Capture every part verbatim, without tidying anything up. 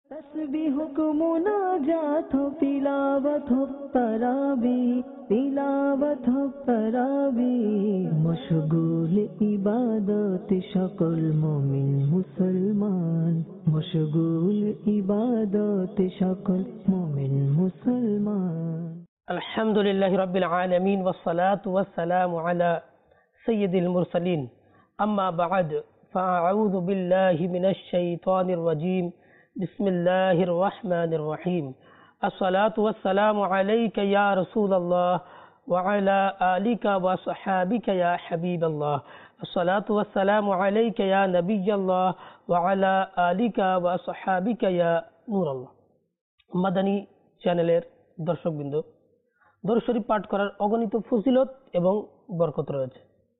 तस्बीह को मुनाजात हो तिलावत हो तरावी तिलावत हो तरावी मशगूल इबादत शकल मोमिन मुसलमान मशगूल इबादत शकल मोमिन मुसलमान अल्हम्दुलिल्लाहि रब्बिल आलमीन वस्सलातु वस्सलामु अला सय्यिदिल मुरसलीन अम्मा बअद फ़अऊज़ु बिल्लाहि मिनश शैतानिर रजीम बिस्मिल्लाहिर रहमानिर रहीम अस्सलातु वस्सलामु अलैका या रसूलल्लाह व अला आलिका व अस्हाबिका या हबीबल्लाह अस्सलातु वस्सलामु अलैका या नबियल्लाह व अला आलिका व अस्हाबिका या नूरल्लाह। মাদানী চ্যানেলের দর্শকবৃন্দ, দরুদ শরীফ পাঠ করার অগণিত ফজিলত এবং বরকত রয়েছে।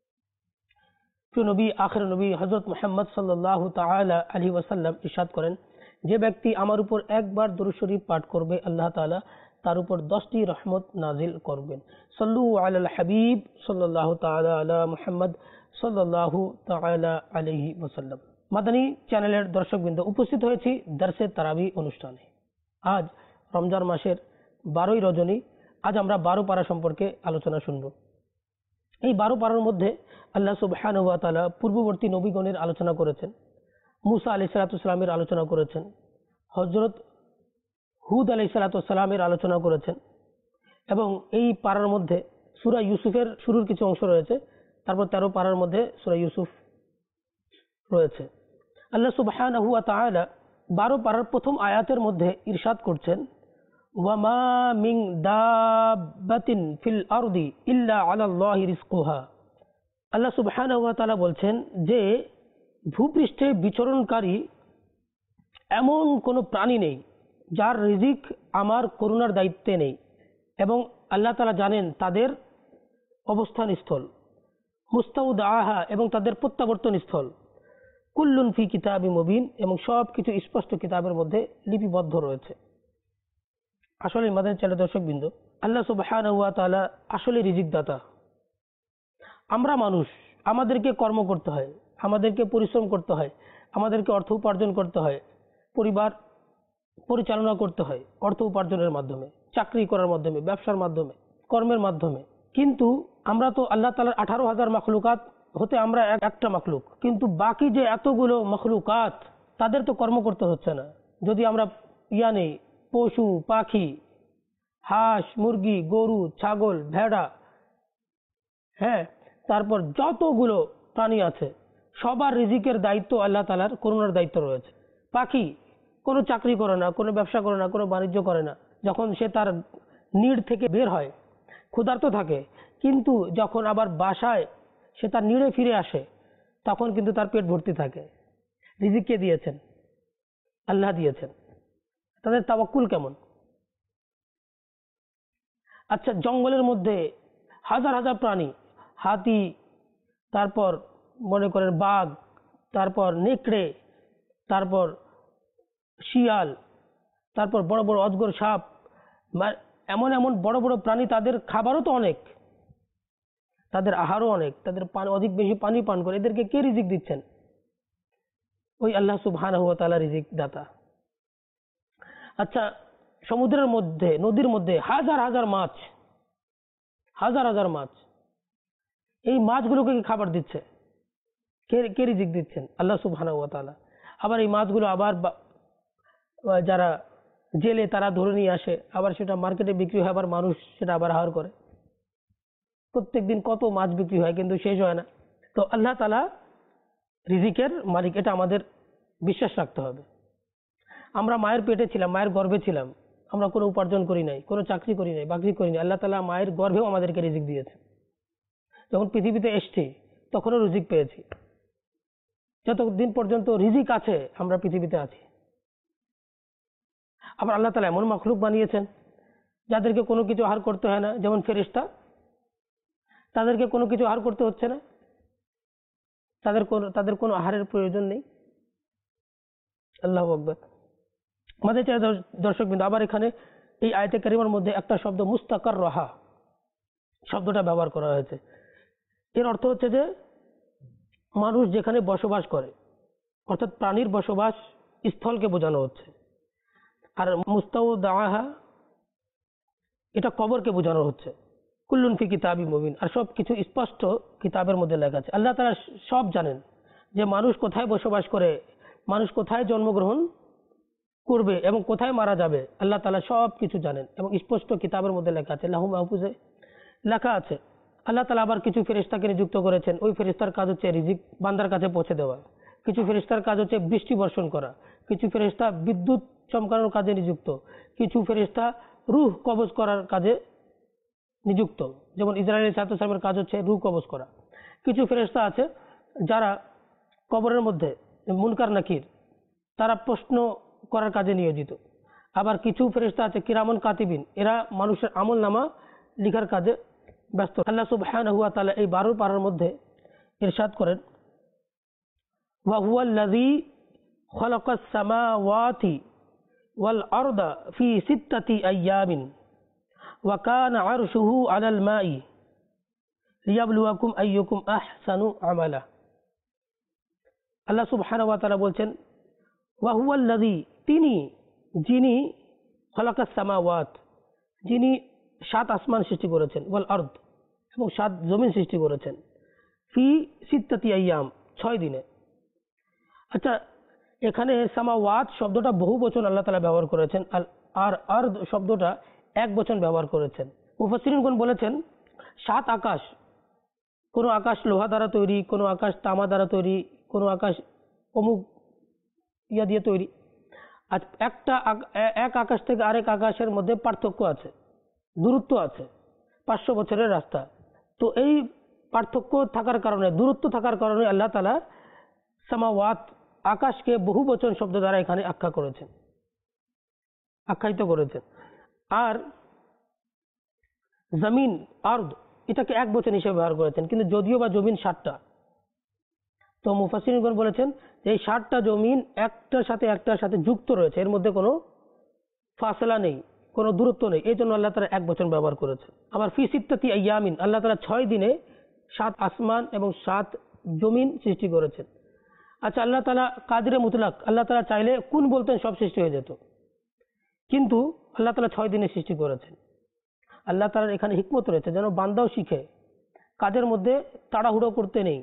প্রিয় নবী আখির নবী হযরত মুহাম্মদ সাল্লাল্লাহু তাআলা আলাইহি ওয়াসাল্লাম ইরশাদ করেন, যে ব্যক্তি আমার উপর একবার দরুদ শরীফ পাঠ করবে আল্লাহ তাআলা তার উপর দশটি রহমত নাজিল করবেন। সাল্লু আলাল হাবিব সাল্লাল্লাহু তাআলা আলা মুহাম্মদ সাল্লাল্লাহু তাআলা আলাইহি ওয়াসাল্লাম। মাদানী চ্যানেলের দর্শকবৃন্দ, উপস্থিত হয়েছি দরসে তারাবি অনুষ্ঠানে। আজ রমজান মাসের বারোই রজনী। আজ আমরা বারো পারা সম্পর্কে আলোচনা শুনব। এই বারো পারার মধ্যে আল্লাহ সুবহানাহু ওয়া তাআলা পূর্ববর্তী নবীগণের আলোচনা করেছেন, মুসা আলাইহিস সালামের আলোচনা করেছেন, হযরত হুদ আলাইহিস সালামের আলোচনা করেছেন এবং এই পারার মধ্যে সূরা ইউসুফের শুরুর কিছু অংশ রয়েছে। তারপর তেরো পারার মধ্যে সূরা ইউসুফ রয়েছে। আল্লাহ সুবহানাহু ওয়া তাআলা বারো পারার প্রথম আয়াতের মধ্যে ইরশাদ করছেন, ওয়ামা মিন দাব্বাতিন ফিল আরদি ইল্লা আলাল্লাহি রিজকুহা। আল্লাহ সুবহানাহু ওয়া তাআলা বলছেন যে ভূপৃষ্ঠে বিচরণকারী এমন কোনো প্রাণী নেই যার রিজিক আমার করুণার দায়িত্বে নেই, এবং আল্লাহ তাআলা জানেন তাদের অবস্থান স্থল, মুস্তাউদাহা এবং তাদের প্রত্যাবর্তন স্থল, কুল্লুন ফি কিতাবি মুবিন এবং সব কিছু স্পষ্ট কিতাবের মধ্যে লিপিবদ্ধ রয়েছে। আসলে মাদানী চ্যানেলের দর্শকবৃন্দ, আল্লাহ সুবহানাহু ওয়া তাআলা আসলে রিজিক দাতা। আমরা মানুষ, আমাদেরকে কর্ম করতে হয়, আমাদেরকে পরিশ্রম করতে হয়, আমাদেরকে অর্থ উপার্জন করতে হয়, পরিবার পরিচালনা করতে হয় অর্থ উপার্জনের মাধ্যমে, চাকরি করার মাধ্যমে, ব্যবসার মাধ্যমে, কর্মের মাধ্যমে। কিন্তু আমরা তো আল্লাহ তাআলার আঠারো হাজার মাখলুকাত হতে আমরা একটা মাখলুক, কিন্তু বাকি যে এতগুলো মাখলুকাত তাদের তো কর্ম করতে হচ্ছে না। যদি আমরা ইয়া নেই, পশু পাখি, হাঁস মুরগি, গরু ছাগল ভেড়া, হ্যাঁ, তারপর যতগুলো প্রাণী আছে সবার রিজিকের দায়িত্ব আল্লাহ তাআলার করুণার দায়িত্ব রয়েছে। পাখি কোনো চাকরি করে না, কোনো ব্যবসা করে না, কোনো বাণিজ্য করে না। যখন সে তার নিড় থেকে বের হয় ক্ষুধার্ত থাকে, কিন্তু যখন আবার বাসায় সে তার নিড়ে ফিরে আসে তখন কিন্তু তার পেট ভর্তি থাকে। রিজিক কে দিয়েছেন? আল্লাহ দিয়েছেন। তাদের তাওয়াক্কুল কেমন? আচ্ছা, জঙ্গলের মধ্যে হাজার হাজার প্রাণী, হাতি, তারপর মনে করেন বাঘ, তারপর নেকড়ে, তারপর শিয়াল, তারপর বড় বড় অজগর সাপ, এমন এমন বড় বড় প্রাণী, তাদের খাবারও তো অনেক, তাদের আহারও অনেক, তাদের পানি অধিক বেশি পানি পান করে। এদেরকে কে রিজিক দিচ্ছেন? ওই আল্লাহ সুবহানাহু ওয়া তাআলা রিজিক দাতা। আচ্ছা, সমুদ্রের মধ্যে, নদীর মধ্যে হাজার হাজার মাছ, হাজার হাজার মাছ, এই মাছগুলোকে কি খাবার দিচ্ছে? কে কে রিজিক দিচ্ছেন? আল্লাহ সুবহানাহু ওয়া তাআলা। আবার এই মাছগুলো আবার যারা জেলে তারা ধরে নিয়ে আসে, আবার সেটা মার্কেটে বিক্রি হয়, আবার মানুষ সেটা আবার আহার করে। প্রত্যেকদিন কত মাছ বিক্রি হয়, কিন্তু শেষ হয় না। তো আল্লাহ তাআলা রিজিকের মালিক, এটা আমাদের বিশ্বাস রাখতে হবে। আমরা মায়ের পেটে ছিলাম, মায়ের গর্ভে ছিলাম, আমরা কোনো উপার্জন করি নাই, কোনো চাকরি করি নাই, বাকরি করি নাই। আল্লাহ তাআলা মায়ের গর্ভেও আমাদেরকে রিজিক দিয়েছে। যখন পৃথিবীতে এসেছি তখনও রিজিক পেয়েছি। যতদিন পর্যন্ত রিজিক আছে আমরা পৃথিবীতে আছি। আবার আল্লাহ তাআলা এমন মাখলুক বানিয়েছেন যাদেরকে কোনো কিছু আহার করতে হয় না, যেমন ফেরেশতা, তাদেরকে কোনো কিছু আহার করতে হচ্ছে না, তাদের কোনো তাদের কোনো আহারের প্রয়োজন নেই। আল্লাহু আকবার। আমাদের দর্শকবৃন্দ, আবার এখানে এই আয়াতে কারিমার মধ্যে একটা শব্দ মুস্তাকার রাহা শব্দটা ব্যবহার করা হয়েছে। এর অর্থ হচ্ছে যে মানুষ যেখানে বসবাস করে, অর্থাৎ প্রাণীর বসবাস স্থলকে বোঝানো হচ্ছে। আর মুস্তাওদাহা এটা কবরকে বোঝানো হচ্ছে। কুল্লুন ফি কিতাবি মুবিন, আর সব কিছু স্পষ্ট কিতাবের মধ্যে লেখা আছে। আল্লাহ তাআলা সব জানেন যে মানুষ কোথায় বসবাস করে, মানুষ কোথায় জন্মগ্রহণ করবে এবং কোথায় মারা যাবে। আল্লাহ তাআলা সব কিছু জানেন এবং স্পষ্ট কিতাবের মধ্যে লেখা আছে, লাহু মাহফুজে লেখা আছে। আল্লাহ তাআলা আবার কিছু ফেরেশতাকে নিযুক্ত করেছেন, ওই ফেরেশতার কাজ হচ্ছে রিজিক বান্দার কাছে পৌঁছে দেওয়া। কিছু ফেরেশতার কাজ হচ্ছে বৃষ্টি বর্ষণ করা, কিছু ফেরেশতা বিদ্যুৎ চমকানোর কাজে নিযুক্ত, কিছু ফেরেশতা রূহ কবজ করার কাজে নিযুক্ত, যেমন ইসরাঈল আলাইহিস সালামের কাজ হচ্ছে রূহ কবজ করা। কিছু ফেরেশতা আছে যারা কবরের মধ্যে মুনকার নাকির, তারা প্রশ্ন করার কাজে নিয়োজিত। আবার কিছু ফেরেশতা আছে কিরামান কাতিবিন, এরা মানুষের আমল নামা লিখার কাজে ব্যস্ত। আল্লাহ সুবহানাহু ওয়া তাআলা এই বারো পারার মধ্যে ইরশাদ করেন, ওয়া হুয়াল্লাযী খালাকাস সামাওয়াতি ওয়াল আরদা ফি সিত্তাতি আইয়ামিন ওয়া কানা আরশুহু আলাল মাই লিয়াবলুয়াকুম আইয়ুকুম আহসানু আমালা। আল্লাহ সুবহানাহু ওয়া তাআলা বলছেন, ওয়া হুয়াল্লাযী, তিনি, যিনি, খালাকাস সামাওয়াত, যিনি সাত আসমান সৃষ্টি করেছেন, ওয়াল আরদ, এবং সাত জমিন সৃষ্টি করেছেন, ফি সিত্তাতি আইয়াম, ছয় দিনে। আচ্ছা, এখানে সামাওয়াত শব্দটা বহু বচন আল্লাহ তাআলা ব্যবহার করেছেন, আর আরদ শব্দটা এক বচন ব্যবহার করেছেন। মুফাসসিরিনগণ বলেছেন সাত আকাশ, কোনো আকাশ লোহা দ্বারা তৈরি, কোনো আকাশ তামা দ্বারা তৈরি, কোনো আকাশ অমুক ইয়া দিয়ে তৈরি। আজ একটা এক আকাশ থেকে আরেক আকাশের মধ্যে পার্থক্য আছে, দূরত্ব আছে, পাঁচশো বছরের রাস্তা। তো এই পার্থক্য থাকার কারণে, দূরত্ব থাকার কারণে আল্লাহ তাআলা সামাওয়াত, আকাশকে বহু বচন শব্দ দ্বারা এখানে আখ্যা করেছেন, আখ্যায়িত করেছেন। আর জমিন, আরদ, এটাকে এক বচন হিসেবে ব্যবহার করেছেন, কিন্তু যদিও বা জমিন ষাটটা। তো মুফাসসিরিনগণ বলেছেন যে এই ষাটটা জমিন একটার সাথে একটার সাথে যুক্ত রয়েছে, এর মধ্যে কোনো ফাসলা নেই, কোনো দূরত্ব নেই, এই জন্য আল্লাহ তাআলা এক বচন ব্যবহার করেছেন। আবার ফি সিত্তাতি আইয়ামিন, আল্লাহ তাআলা ছয় দিনে সাত আসমান এবং সাত জমিন সৃষ্টি করেছেন। আচ্ছা, আল্লাহ তাআলা কাদিরে মুতলাক, আল্লাহ তাআলা চাইলে কোন বলতেন সব সৃষ্টি হয়ে যেত, কিন্তু আল্লাহ তাআলা ছয় দিনে সৃষ্টি করেছেন। আল্লাহ তাআলার এখানে হিকমত রয়েছে, যেন বান্দাও শিখে কাজের মধ্যে তাড়াহুড়ো করতে নেই,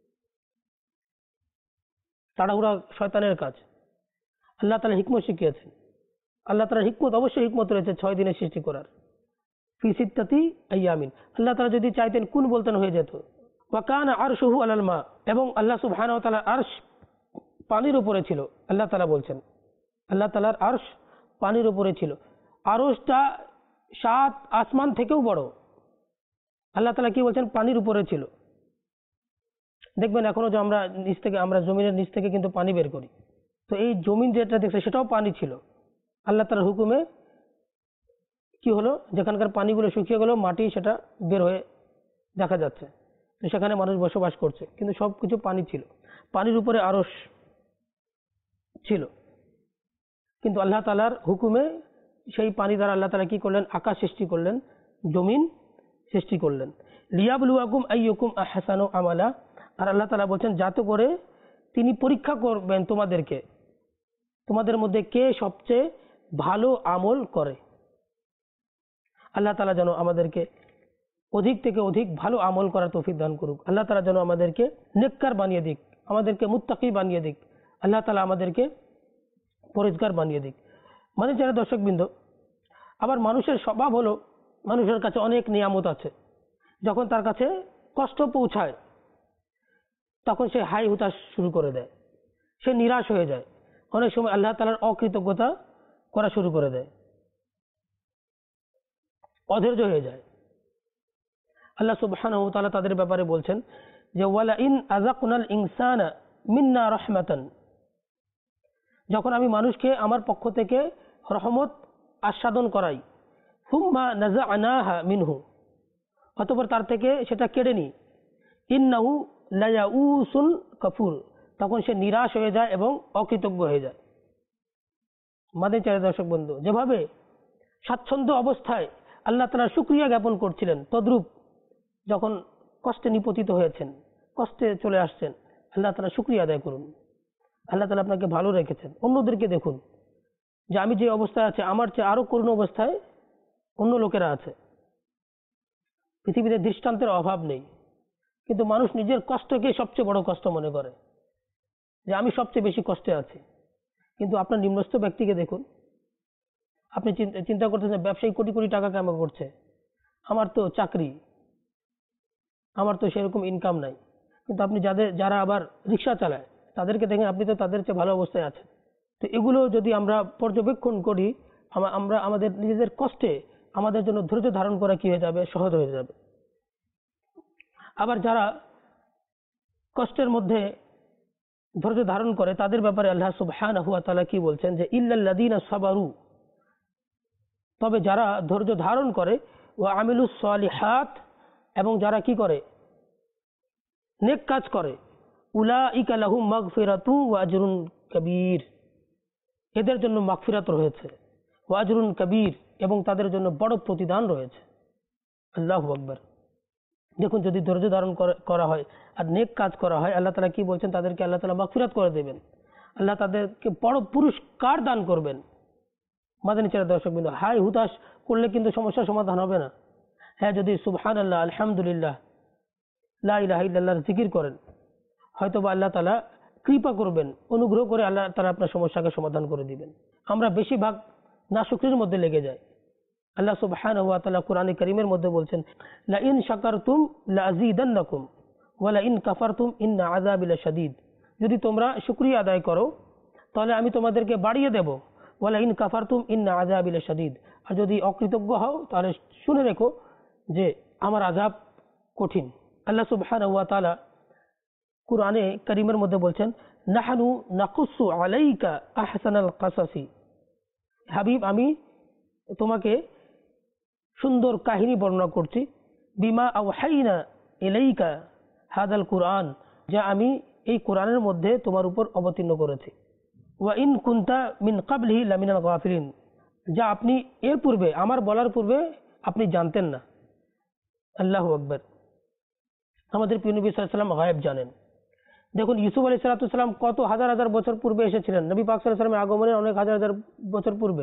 তাড়াহুড়া শয়তানের কাজ। আল্লাহ তাআলা হিকমত শিখিয়েছেন। আল্লাহ তাআলার হিকমত, অবশ্যই হিকমত রয়েছে ছয় দিনে সৃষ্টি করার। ফি সিত্তাতি আইয়ামিন, আল্লাহ তাআলা যদি চাইতেন কোন বলতেন হয়ে যেত। ওয়া কানা আরশুহু আলাল মা, এবং আল্লাহ সুবহানাহু ওয়া তাআলার আরশ পানির উপরে ছিল। আল্লাহ তাআলা বলছেন আল্লাহ তাআলার আরশ পানির উপরে ছিল। আরশটা সাত আসমান থেকেও বড়। আল্লাহ তাআলা কি বলছেন, পানির উপরে ছিল। দেখবেন এখনো যে আমরা নিচ থেকে, আমরা জমিনের নিচ থেকে কিন্তু পানি বের করি, তো এই জমিন যেটা দেখছে সেটাও পানি ছিল। আল্লাহ তাআলার হুকুমে কি হলো, যেখানকার পানিগুলো শুকিয়ে গেল, মাটি সেটা বের হয়ে দেখা যাচ্ছে, তো সেখানে মানুষ বসবাস করছে, কিন্তু সব কিছু পানি ছিল। পানির উপরে আরশ ছিল, কিন্তু আল্লাহ তাআলার হুকুমে সেই পানি দ্বারা আল্লাহ তাআলা কি করলেন, আকাশ সৃষ্টি করলেন, জমিন সৃষ্টি করলেন। লিয়াবলুয়াকুম আইয়ুকুম আহসানু আমালা, আর আল্লাহ তাআলা বলছেন যাতে করে তিনি পরীক্ষা করবেন তোমাদেরকে, তোমাদের মধ্যে কে সবচেয়ে ভালো আমল করে। আল্লাহ তাআলা যেন আমাদেরকে অধিক থেকে অধিক ভালো আমল করার তৌফিক দান করুক। আল্লাহ তাআলা যেন আমাদেরকে নেককার বানিয়ে দিক, আমাদেরকে মুত্তাকি বানিয়ে দিক। আল্লাহ তাআলা আমাদেরকে পরেজগার বানিয়ে দিক। মানে যারা দর্শকবৃন্দ, আবার মানুষের স্বভাব হলো, মানুষের কাছে অনেক নিয়ামত আছে, যখন তার কাছে কষ্ট পৌঁছায় তখন সে হাই হুতাশ শুরু করে দেয়, সে নিরাশ হয়ে যায়, অনেক সময় আল্লাহ তাআলার অকৃতজ্ঞতা করা শুরু করে দেয়, অধৈর্য হয়ে যায়। আল্লাহ সুবহানাহু ওয়া তাআলা তাদের ব্যাপারে বলছেন যে ওয়ালা ইন আযাকনাল ইনসানা মিন্না রাহমাতান, যখন আমি মানুষকে আমার পক্ষ থেকে রহমত আস্বাদন করাই, সুম্মা নাযা'নাহা মিনহু, অতঃপর তার থেকে সেটা কেড়ে নিই, ইন্নাহু লায়াউসুন কাফুর, তখন সে নিরাশ হয়ে যায় এবং অকৃতজ্ঞ হয়ে যায়। মাদানী চারের দর্শক বন্ধু, যেভাবে স্বাচ্ছন্দ্য অবস্থায় আল্লাহ তাআলার শুকরিয়া জ্ঞাপন করছিলেন, তদ্রূপ যখন কষ্টে নিপতিত হয়েছেন, কষ্টে চলে আসছেন, আল্লাহ তাআলা শুকরিয়া আদায় করুন। আল্লাহ তাআলা আপনাকে ভালো রেখেছেন। অন্যদেরকে দেখুন যে আমি যে অবস্থায় আছে আমার চেয়ে আরো করুণ অবস্থায় অন্য লোকেরা আছে। পৃথিবীতে দৃষ্টান্তের অভাব নেই, কিন্তু মানুষ নিজের কষ্টকে সবচেয়ে বড় কষ্ট মনে করে, যে আমি সবচেয়ে বেশি কষ্টে আছি। কিন্তু আপনার নিম্নস্থ ব্যক্তিকে দেখুন, আপনি চিন্তা করতেছেন ব্যবসায়ী কোটি কোটি টাকা কামাই করছে, আমার তো চাকরি, আমার তো সেরকম ইনকাম নাই। কিন্তু আপনি যাদের যারা আবার রিক্সা চালায় তাদেরকে দেখেন, আপনি তো তাদের চেয়ে ভালো অবস্থায় আছেন। তো এগুলো যদি আমরা পর্যবেক্ষণ করি, আমরা আমাদের নিজেদের কষ্টে আমাদের জন্য ধৈর্য ধারণ করা কি হয়ে যাবে, সহজ হয়ে যাবে। আবার যারা কষ্টের মধ্যে ধৈর্য ধারণ করে তাদের ব্যাপারে আল্লাহ সুবহানাহু ওয়া তাআলা কি বলছেন, যে ইল্লাল্লাযীনা সাবারু, তবে যারা ধৈর্য ধারণ করে, ওয়া আমিলুস সালিহাত, এবং যারা কি করে, নেক কাজ করে, উলাইকা লাহুম মাগফিরাতু ওয়া আজরুন কাবীর, এদের জন্য মাগফিরাত রয়েছে, ওয়া আজরুন কাবীর, এবং তাদের জন্য বড় প্রতিদান রয়েছে। আল্লাহু আকবার। দেখুন, যদি ধৈর্য ধারণ করা হয় আর নেক কাজ করা হয়, আল্লাহ তাআলা কি বলছেন, তাদেরকে আল্লাহ তাআলা মাগফিরাত করে দেবেন, আল্লাহ তাদেরকে বড় পুরস্কার দান করবেন। মাদানী চ্যানেল দর্শকবৃন্দ, হাই হুতাশ করলে কিন্তু সমস্যার সমাধান হবে না। হ্যাঁ, যদি সুবহানাল্লাহ, আলহামদুলিল্লাহ, লা ইলাহা ইল্লাল্লাহর জিকির করেন, হয়তো বা আল্লাহ তাআলা কৃপা করবেন, অনুগ্রহ করে আল্লাহ তাআলা আপনার সমস্যাকে সমাধান করে দিবেন। আমরা বেশিরভাগ নাশুকরির মধ্যে লেগে যাই। আল্লাহ সুবহানাহু ওয়া তাআলা কোরআনে কারীমের মধ্যে বলছেন, লা ইন শাকারতুম লাযীদান্নাকুম ওয়া লা ইন কাফারতুম ইন্না আযাবি লাশাদীদ, যদি তোমরা শুকরিয়া আদায় করো তাহলে আমি তোমাদেরকে বাড়িয়ে দেব, ওয়া লা ইন কাফারতুম ইন্না আযাবি লাশাদীদ, আর যদি অকৃতজ্ঞ হও তাহলে শুনে রেখো যে আমার আযাব কঠিন। আল্লাহ সুবহানাহু ওয়া তাআলা কোরআনে কারীমের মধ্যে বলছেন, নাহনু নাকুসু আলাইকা আহসানাল কাসাসি, হাবিব আমি তোমাকে সুন্দর কাহিনী বর্ণনা করছি, বিমা আওহাইনা ইলাইকা হাদাল কুরআন, যা আমি এই কোরআনের মধ্যে তোমার উপর অবতীর্ণ করেছি, ওয়া ইন কুনতা মিন ক্বাবলিহি লামিনাল গাফিলিন, যা আপনি এর পূর্বে, আমার বলার পূর্বে আপনি জানতেন না। আল্লাহু আকবার। আমাদের প্রিয় নবী সাল্লাল্লাহু আলাইহি ওয়াসাল্লাম গায়েব জানেন। দেখুন, ইউসুফ আলাইহিস সালাম কত হাজার হাজার বছর পূর্বে এসেছিলেন, নবী পাক সাল্লাল্লাহু আলাইহি ওয়াসাল্লামের আগমনের অনেক হাজার হাজার বছর পূর্বে।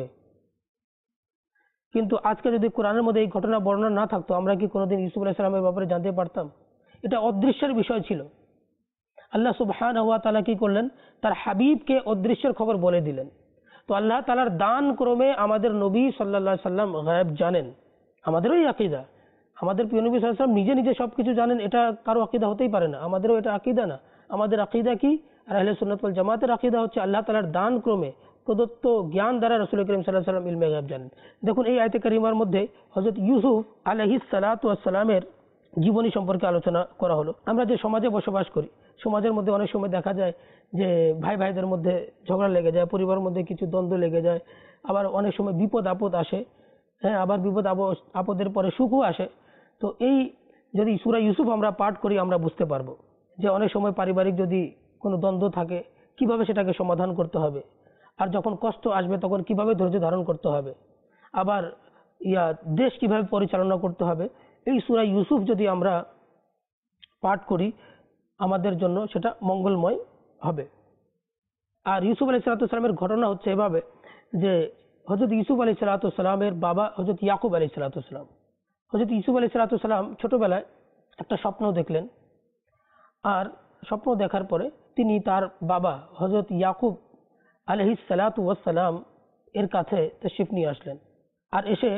কিন্তু আজকে যদি কোরআনের মধ্যে এই ঘটনা বর্ণনা না থাকতো, আমরা কি কোনোদিন ইউসুফ আলাইহিস সালামের ব্যাপারে জানতে পারতাম? এটা অদৃশ্যের বিষয় ছিল। আল্লাহ সুবহানাহু ওয়া তাআলা কি করলেন, তার হাবিবকে অদৃশ্যের খবর বলে দিলেন। তো আল্লাহ তাআলার দান ক্রমে আমাদের নবী সাল্লাল্লাহু আলাইহি সাল্লাম গায়েব জানেন। আমাদেরও এই আকীদা, আমাদের প্রিয় নবী সাল্লাল্লাহু আলাইহি সাল্লাম নিজে নিজে সবকিছু জানেন, এটা কারো আকীদা হতেই পারে না। আমাদেরও এটা আকীদা না। আমাদের আকীদা কি? আর আহলে সুন্নাত ওয়াল জামাতের আকীদা হচ্ছে আল্লাহ তাআলার দান ক্রমে প্রদত্ত জ্ঞান দ্বারা রাসূল করিম সাল্লাল্লাহু আলাইহি ওয়াসাল্লাম ইলমে গায়ব জানেন। দেখুন, এই আয়াতে কারিমার মধ্যে হযরত ইউসুফ আলাইহিস সালাতু ওয়াস সালামের জীবনী সম্পর্কে আলোচনা করা হলো। আমরা যে সমাজে বসবাস করি, সমাজের মধ্যে অনেক সময় দেখা যায় যে ভাই ভাইদের মধ্যে ঝগড়া লেগে যায়, পরিবারের মধ্যে কিছু দ্বন্দ্ব লেগে যায়, আবার অনেক সময় বিপদ আপদ আসে, হ্যাঁ, আবার বিপদ আপদের পরে সুখও আসে। তো এই যদি সূরা ইউসুফ আমরা পাঠ করি, আমরা বুঝতে পারবো যে অনেক সময় পারিবারিক যদি কোনো দ্বন্দ্ব থাকে, কিভাবে সেটাকে সমাধান করতে হবে, আর যখন কষ্ট আসবে তখন কিভাবে ধৈর্য ধারণ করতে হবে, আবার ইয়া দেশ কিভাবে পরিচালনা করতে হবে। এই সূরা ইউসুফ যদি আমরা পাঠ করি, আমাদের জন্য সেটা মঙ্গলময় হবে। আর ইউসুফ আলাইহিস সালামের ঘটনা হচ্ছে এভাবে যে হযরত ইউসুফ আলাইহিস সালামের বাবা হযরত ইয়াকুব আলাইহিস সালাম, হযরত ইউসুফ আলাইহিস সালাম ছোটবেলায় একটা স্বপ্ন দেখলেন, আর স্বপ্ন দেখার পরে তিনি তার বাবা হযরত ইয়াকুব আলাইহিস সালাম এর কাছে তাশরিফ নিয়ে আসলেন। আর এসে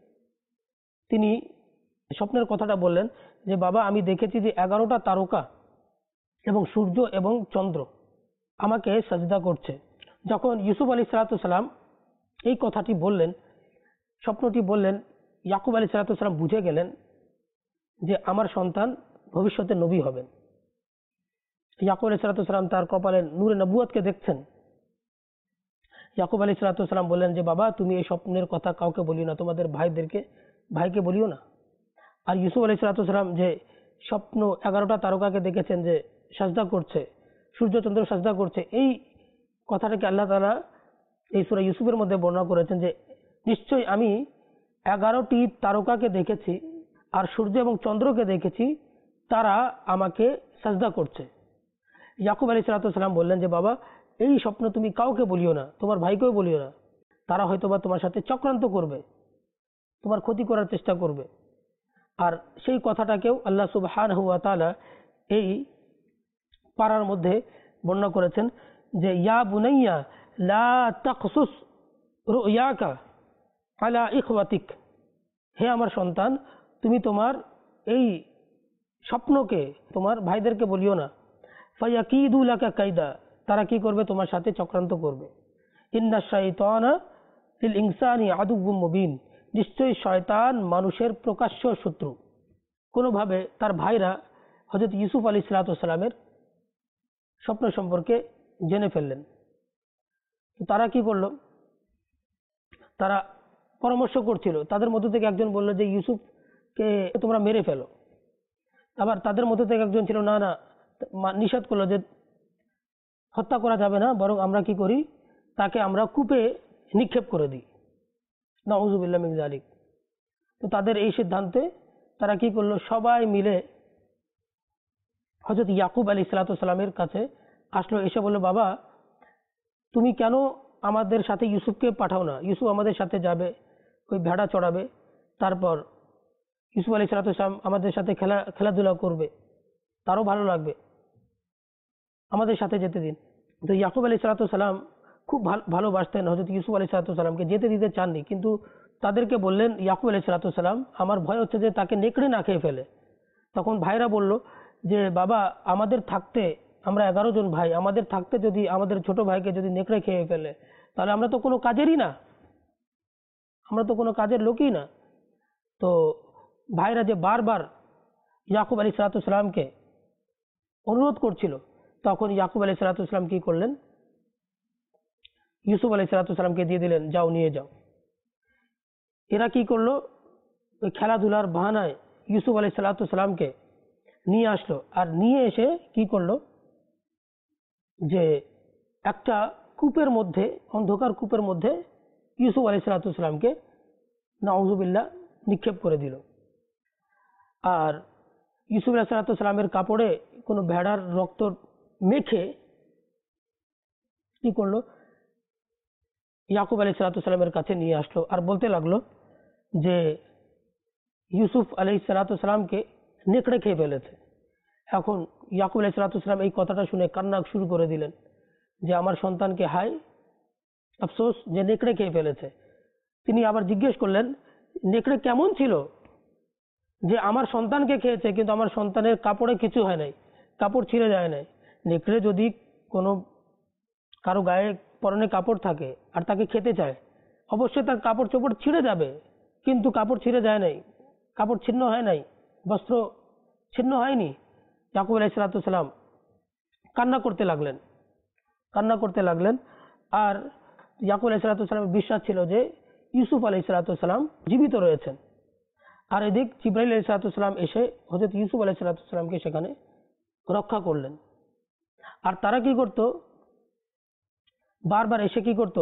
তিনি স্বপ্নের কথাটা বললেন যে, বাবা, আমি দেখেছি যে এগারোটা তারকা এবং সূর্য এবং চন্দ্র আমাকে সাজদা করছে। যখন ইউসুফ আলাইহিস সালাম এই কথাটি বললেন, স্বপ্নটি বললেন, ইয়াকুব আলাইহিস সালাম বুঝে গেলেন যে আমার সন্তান ভবিষ্যতে নবী হবেন। ইয়াকুব আলাইহিস সালাম তার কপালে নূরে নবুয়তকে দেখছেন। ইয়াকুব আলাইহিস সালাম বললেন যে, বাবা, তুমি এই স্বপ্নের কথা কাউকে বলিও না, তোমাদের ভাইদেরকে ভাইকে বলিও না। আর ইউসুফ আলাইহিস সালাম যে স্বপ্ন এগারোটা তারকাকে দেখেছেন যে সাজদা করছে, সূর্য চন্দ্র সাজদা করছে, এই কথাটাকে আল্লাহ তাআলা এই সূরা ইউসুফের মধ্যে বর্ণনা করেছেন যে নিশ্চয়ই আমি এগারোটি তারকাকে দেখেছি আর সূর্য এবং চন্দ্রকে দেখেছি, তারা আমাকে সাজদা করছে। ইয়াকুব আলাইহিস সালাম বললেন যে, বাবা, এই স্বপ্ন তুমি কাউকে বলিও না, তোমার ভাইকেও বলিও না। তারা হয়তোবা তোমার সাথে চক্রান্ত করবে, তোমার ক্ষতি করার চেষ্টা করবে। আর সেই কথাটাকেও আল্লাহ সুবহানাহু ওয়া তাআলা এই পারার মধ্যে বর্ণনা করেছেন যে ইয়া বুনাইয়া লা তাকসুস রুয়াকা আলা ইখওয়াতিক, হে আমার সন্তান, তুমি তোমার এই স্বপ্নকে তোমার ভাইদেরকে বলিও না। ফায়াকিদু লাকা কাইদা, তারা কি করবে, তোমার সাথে চক্রান্ত করবে। ইন্না শাইতানা লিল ইনসানি আদুউম মুবিন, নিশ্চয়ই শয়তান মানুষের প্রকাশ্য শত্রু। কোনোভাবে তার ভাইরা হযরত ইউসুফ আলাইহিস সালামের স্বপ্ন সম্পর্কে জেনে ফেললেন। তারা কি করলো, তারা পরামর্শ করছিল। তাদের মধ্যে থেকে একজন বলল যে ইউসুফকে তোমরা মেরে ফেলো। আবার তাদের মধ্যে থেকে একজন ছিল না না নিষেধ করলো যে হত্যা করা যাবে না, বরং আমরা কি করি, তাকে আমরা কূপে নিক্ষেপ করে দিই। নাউযু বিল্লাহি মিন যালিক। তো তাদের এই সিদ্ধান্তে তারা কি করলো, সবাই মিলে হযরত ইয়াকুব আলাইহিস সালামের কাছে আসলো, এসে বলল, বাবা তুমি কেন আমাদের সাথে ইউসুফকে পাঠাও না, ইউসুফ আমাদের সাথে যাবে, ওই ভেড়া চড়াবে, তারপর ইউসুফ আলাইহিস সালাম আমাদের সাথে খেলা খেলাধুলা করবে, তারও ভালো লাগবে, আমাদের সাথে যেতে দিন। তো ইয়াকুব আলাইহিস সালাম খুব ভালোবাসতেন হযরত ইউসুফ আলাইহিস সালামকে, যেতে দিতে চাননি। কিন্তু তাদেরকে বললেন, ইয়াকুব আলাইহিস সালাম আমার ভয় হচ্ছে যে তাকে নেকড়ে না খেয়ে ফেলে। তখন ভাইরা বলল যে বাবা আমাদের থাকতে, আমরা এগারো জন ভাই, আমাদের থাকতে যদি আমাদের ছোট ভাইকে যদি নেকড়ে খেয়ে ফেলে, তাহলে আমরা তো কোনো কাজেরই না, আমরা তো কোনো কাজের লোকই না। তো ভাইরা যে বারবার ইয়াকুব আলাইহিস সালামকে অনুরোধ করছিল, তখন ইয়াকুব আলাইহিস সালাম কি করলেন, ইউসুফ আলাইহিস সালামকে দিয়ে দিলেন, যাও নিয়ে যাও। এরা কি করলো, ওই খেলাধুলার বাহানায় ইউসুফ আলাইহিস সালামকে নিয়ে আসলো। আর নিয়ে এসে কি করলো, যে একটা কূপের মধ্যে, অন্ধকার কূপের মধ্যে ইউসুফ আলাইহিস সালামকে নাউযুবিল্লাহ নিক্ষেপ করে দিল। আর ইউসুফ আলাইহিস সালামের কাপড়ে কোনো ভেড়ার রক্ত মেখে কি করলো, ইয়াকুব আলাইহিস সালামের কাছে নিয়ে আসলো। আর বলতে লাগলো যে ইউসুফ আলাইহিস সালামকে নেকড়ে খেয়ে ফেলেছে। এখন ইয়াকুব আলাইহিস সালাম এই কথাটা শুনে কান্না শুরু করে দিলেন যে আমার সন্তানকে হায় আফসোস যে নেকড়ে খেয়ে ফেলেছে। তিনি আবার জিজ্ঞেস করলেন, নেকড়ে কেমন ছিল যে আমার সন্তানকে খেয়েছে, কিন্তু আমার সন্তানের কাপড়ে কিছু হয় নাই, কাপড় ছিঁড়ে যায় নাই। নেকড়ে যদি কোনো কারো গায়ে পরনে কাপড় থাকে আর তাকে খেতে চায়, অবশ্যই তার কাপড় চোপড় ছিঁড়ে যাবে, কিন্তু কাপড় ছিঁড়ে যায় নাই, কাপড় ছিন্ন হয় নাই, বস্ত্র ছিন্ন হয়নি। ইয়াকুব আলাইহিস সালাম কান্না করতে লাগলেন, কান্না করতে লাগলেন। আর ইয়াকুব আলাইহিস সালামের বিশ্বাস ছিল যে ইউসুফ আলাইহিস সালাম জীবিত রয়েছেন। আর এদিক জিবরাইল আলাইহিস সালাম এসে হযরত ইউসুফ আলাইহিস সালামকে সেখানে রক্ষা করলেন। আর তারা কি করত, বারবার এসে কি করত,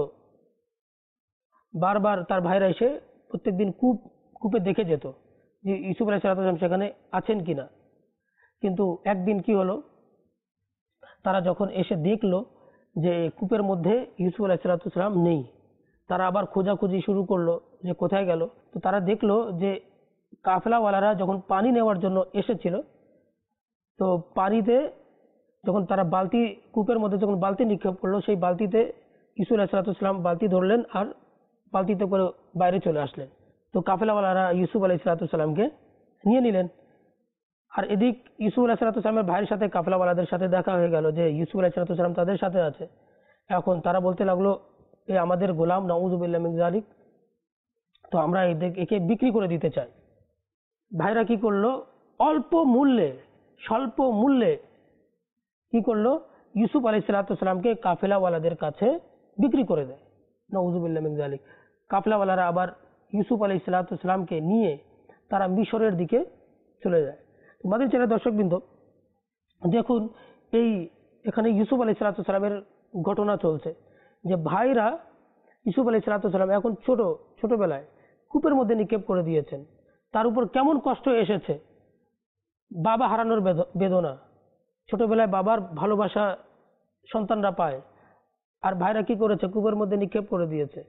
বারবার তার ভাইরা এসে প্রত্যেকদিন কূপ কূপে দেখে যেত যে ইউসুফ আলাইহিস সালাম সেখানে আছেন কিনা। কিন্তু একদিন কি হলো, তারা যখন এসে দেখলো যে কূপের মধ্যে ইউসুফ আলাইহিস সালাম নেই, তারা আবার খোঁজাখুঁজি শুরু করলো যে কোথায় গেল। তো তারা দেখলো যে কাফেলাওয়ালারা যখন পানি নেওয়ার জন্য এসেছিল, তো পানিতে যখন তারা বালতি কূপের মধ্যে যখন বালতি নিক্ষেপ করলো, সেই বালতিতে ইউসুফ আলাইহিস সালাম বালতি ধরলেন আর বালতিতে করে বাইরে চলে আসলেন। তো কাফেলাওয়ালারা ইউসুফ আলাইহিস সালামকে নিয়ে নিলেন। আর এদিক ইউসুফ আলাইহিস সালামের ভাইয়ের সাথে কাফেলাওয়ালাদের সাথে দেখা হয়ে গেল যে ইউসুফ আলাইহিস সালাম তাদের সাথে আছে। এখন তারা বলতে লাগলো, এ আমাদের গোলাম, নাউযু বিল্লাহি মিন যালিক, তো আমরা একে বিক্রি করে দিতে চাই। ভাইরা কি করলো, অল্প মূল্যে, স্বল্প মূল্যে কি করলো, ইউসুফ আলাইহিস সালামকে কাফেলাওয়ালাদের কাছে বিক্রি করে দেয়। নাউযু বিল্লাহি মিন যালিক। কাফেলাওয়ালারা আবার ইউসুফ আলাইহিস সালামকে নিয়ে তারা মিশরের দিকে চলে যায়। মাদিনী চ্যানেলের দর্শকবৃন্দ, দেখুন এই এখানে ইউসুফ আলাইহিস সালামের ঘটনা চলছে যে ভাইরা ইউসুফ আলাইহিস সালাম এখন ছোট ছোটবেলায় কূপের মধ্যে নিক্ষেপ করে দিয়েছেন, তার উপর কেমন কষ্ট এসেছে, বাবা হারানোর বেদনা, ছোটবেলায় বাবার ভালোবাসা সন্তানরা পায়, আর ভাইরা কি করেছে, কূপের মধ্যে নিক্ষেপ করে দিয়েছে।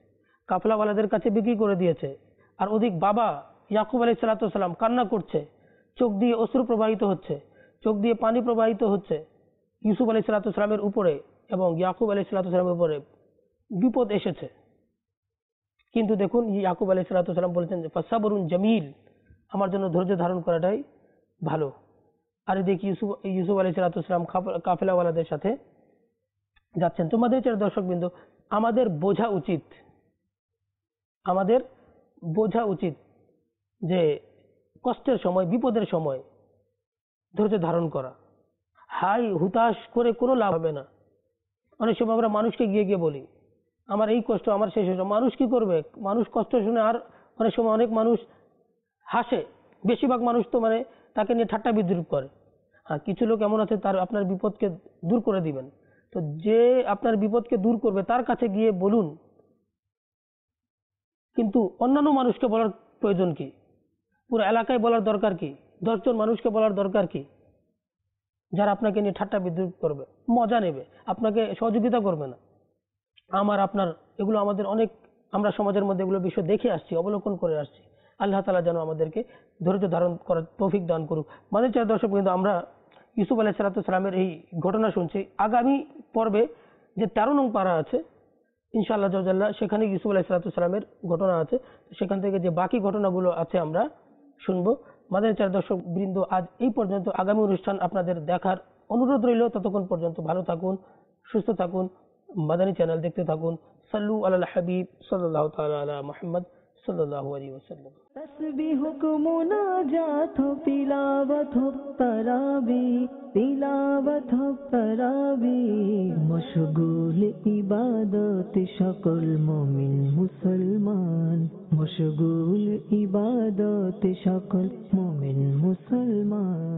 কাফেলাওয়ালাদের কাছে বিক্রি করে দিয়েছে। আর ওদিক বাবা ইয়াকুব আলাইহিস সালাম কান্না করছে, চোখ দিয়ে অশ্রু প্রবাহিত হচ্ছে, চোখ দিয়ে পানি প্রবাহিত হচ্ছে ইউসুফ আলাইহিস সালামের উপরে, এবং ইয়াকুব আলাইহিস সালামের উপরে বিপদ এসেছে। কিন্তু দেখুন ইয়াকুব আলাইহিস সালাম বলেছেন যে ফাসাবরুন জামিল, আমার জন্য ধৈর্য ধারণ করাটাই ভালো। আর দেখি ইউসুফ ইউসুফ আলাইহিস সালাম কাফেলাওয়ালাদের সাথে যাচ্ছেন। তোমাদের দর্শকবৃন্দ, আমাদের বোঝা উচিত আমাদের বোঝা উচিত যে কষ্টের সময়, বিপদের সময় ধৈর্য ধারণ করা। হাই হুতাশ করে কোনো লাভ হবে না। অনেক সময় আমরা মানুষকে গিয়ে গিয়ে বলি আমার এই কষ্ট, আমার শেষ হয়েছে। মানুষ কি করবে? মানুষ কষ্ট শুনে আর অনেক সময় অনেক মানুষ হাসে, বেশিরভাগ মানুষ তো মানে তাকে নিয়ে ঠাট্টা বিদ্রুপ করে। হ্যাঁ, কিছু লোক এমন আছে তার আপনার বিপদকে দূর করে দিবেন। তো যে আপনার বিপদকে দূর করবে তার কাছে গিয়ে বলুন, কিন্তু অন্যান্য মানুষকে বলার প্রয়োজন কি? পুরো এলাকায় বলার দরকার কি? দশজন মানুষকে বলার দরকার কি? যারা আপনাকে নিয়ে ঠাট্টা বিদ্রুপ করবে, মজা নেবে, আপনাকে সহযোগিতা করবে না। আমার আপনার এগুলো আমাদের অনেক, আমরা সমাজের মধ্যে এগুলো বিষয় দেখে আসছি, অবলোকন করে আসছি। আল্লাহ তাআলা যেন আমাদেরকে ধৈর্য ধারণ করার তৌফিক দান করুক। মানে চাই দর্শক, কিন্তু আমরা ইউসুফ আলাইহিস সালামের এই ঘটনা শুনছি। আগামী পর্বে যে তেরো নং পারা আছে ইনশাআল্লাহ জাল্লাহ, সেখানে ইউসুফ আলাইহিস সালামের ঘটনা আছে। সেখান থেকে যে বাকি ঘটনাগুলো আছে আমরা শুনবো। মাদানী চার দর্শক বৃন্দ, আজ এই পর্যন্ত। আগামী অনুষ্ঠান আপনাদের দেখার অনুরোধ রইল। ততক্ষণ পর্যন্ত ভালো থাকুন, সুস্থ থাকুন, মাদানী চ্যানেল দেখতে থাকুন। সাল্লু আলাল হাবিব সাল্লাল্লাহু তাআলা আলা মুহাম্মদ সাল্লাল্লাহু আলাইহি ওয়াসাল্লাম। तस्बीह को मुनाजात हो, तिलावत हो तरावी, तिलावत हो तरावी, मशगूल इबादत सकल मोमिन मुसलमान, मशगूल इबादत सकल मोमिन मुसलमान।